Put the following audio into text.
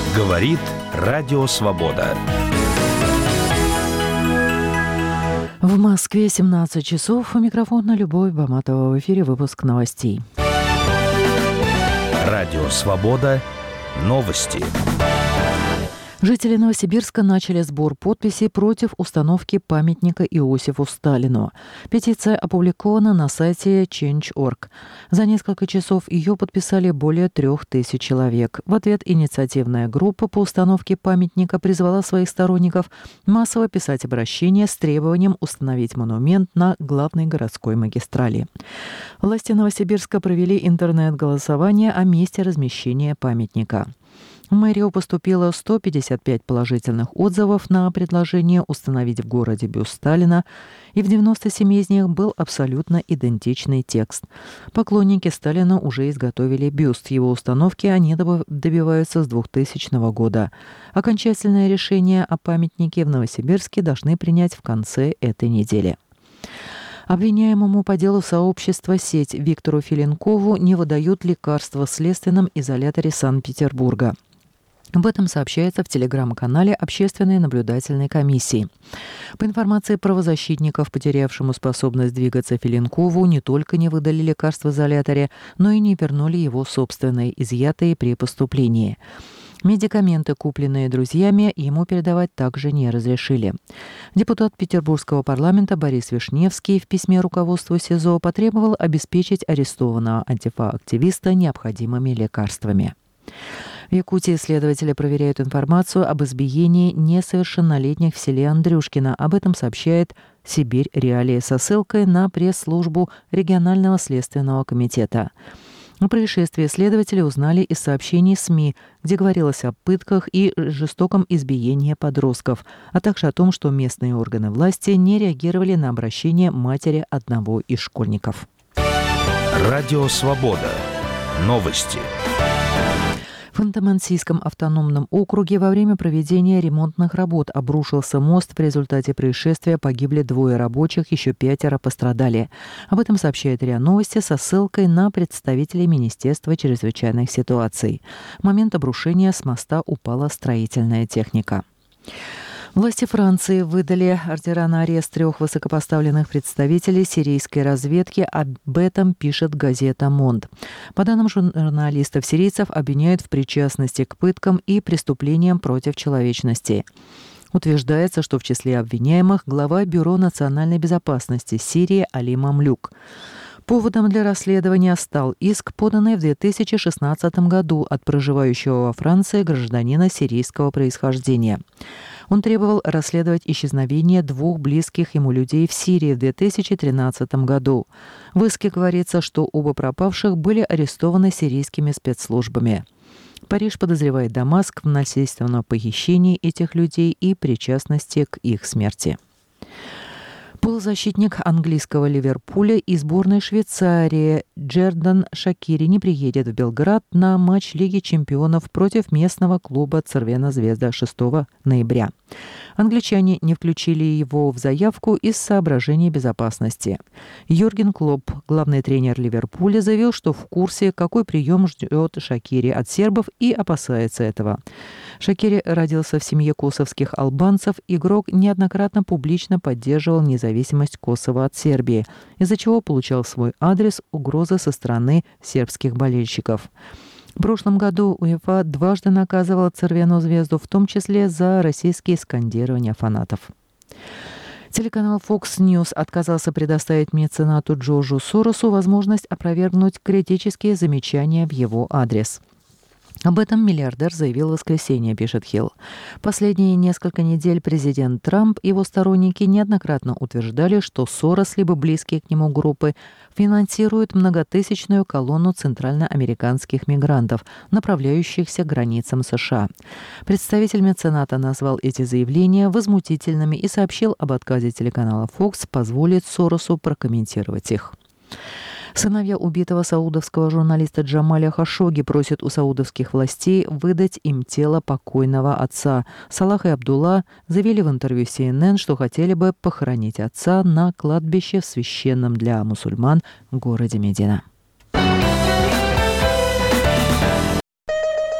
Говорит Радио Свобода. В Москве 17 часов. У микрофона Любовь Баматова. В эфире выпуск новостей. Радио Свобода. Новости. Жители Новосибирска начали сбор подписей против установки памятника Иосифу Сталину. Петиция опубликована на сайте Change.org. За несколько часов ее подписали более 3000 человек. В ответ инициативная группа по установке памятника призвала своих сторонников массово писать обращение с требованием установить монумент на главной городской магистрали. Власти Новосибирска провели интернет-голосование о месте размещения памятника. В мэрию поступило 155 положительных отзывов на предложение установить в городе бюст Сталина, и в 97 из них был абсолютно идентичный текст. Поклонники Сталина уже изготовили бюст. Его установки они добиваются с 2000 года. Окончательное решение о памятнике в Новосибирске должны принять в конце этой недели. Обвиняемому по делу сообщества «Сеть» Виктору Филенкову не выдают лекарства в следственном изоляторе Санкт-Петербурга. Об этом сообщается в телеграм-канале Общественной наблюдательной комиссии. По информации правозащитников, потерявшему способность двигаться Филенкову не только не выдали лекарства в изоляторе, но и не вернули его собственные, изъятые при поступлении. Медикаменты, купленные друзьями, ему передавать также не разрешили. Депутат Петербургского парламента Борис Вишневский в письме руководству СИЗО потребовал обеспечить арестованного антифа-активиста необходимыми лекарствами. В Якутии следователи проверяют информацию об избиении несовершеннолетних в селе Андрюшкино. Об этом сообщает «Сибирь Реалии» со ссылкой на пресс-службу регионального следственного комитета. О происшествии следователи узнали из сообщений СМИ, где говорилось о пытках и жестоком избиении подростков, а также о том, что местные органы власти не реагировали на обращение матери одного из школьников. Радио Свобода. Новости. В Ханты-Мансийском автономном округе во время проведения ремонтных работ обрушился мост. В результате происшествия погибли 2 рабочих, еще 5 пострадали. Об этом сообщает РИА Новости со ссылкой на представителей Министерства чрезвычайных ситуаций. В момент обрушения с моста упала строительная техника. Власти Франции выдали ордера на арест 3 высокопоставленных представителей сирийской разведки. Об этом пишет газета «Монд». По данным журналистов, сирийцев обвиняют в причастности к пыткам и преступлениям против человечности. Утверждается, что в числе обвиняемых глава Бюро национальной безопасности Сирии Али Мамлюк. Поводом для расследования стал иск, поданный в 2016 году от проживающего во Франции гражданина сирийского происхождения. Он требовал расследовать исчезновение 2 близких ему людей в Сирии в 2013 году. В иске говорится, что оба пропавших были арестованы сирийскими спецслужбами. Париж подозревает Дамаск в насильственном похищении этих людей и причастности к их смерти. Полузащитник английского Ливерпуля и сборной Швейцарии Джердан Шакири не приедет в Белград на матч Лиги чемпионов против местного клуба «Цервена Звезда» 6 ноября. Англичане не включили его в заявку из соображений безопасности. Юрген Клопп, главный тренер Ливерпуля, заявил, что в курсе, какой прием ждет Шакири от сербов, и опасается этого. Шакири родился в семье косовских албанцев. Игрок неоднократно публично поддерживал независимость Косово от Сербии, из-за чего получал в свой адрес угрозы со стороны сербских болельщиков. В прошлом году УЕФА дважды наказывала «Цервену Звезду», в том числе за российские скандирования фанатов. Телеканал Fox News отказался предоставить меценату Джорджу Соросу возможность опровергнуть критические замечания в его адрес. Об этом миллиардер заявил в воскресенье, пишет Хилл. Последние несколько недель президент Трамп и его сторонники неоднократно утверждали, что Сорос, либо близкие к нему группы, финансируют многотысячную колонну центральноамериканских мигрантов, направляющихся к границам США. Представитель мецената назвал эти заявления возмутительными и сообщил об отказе телеканала Fox позволить Соросу прокомментировать их. Сыновья убитого саудовского журналиста Джамаля Хашогги просят у саудовских властей выдать им тело покойного отца. Салах и Абдулла заявили в интервью CNN, что хотели бы похоронить отца на кладбище в священном для мусульман городе Медина.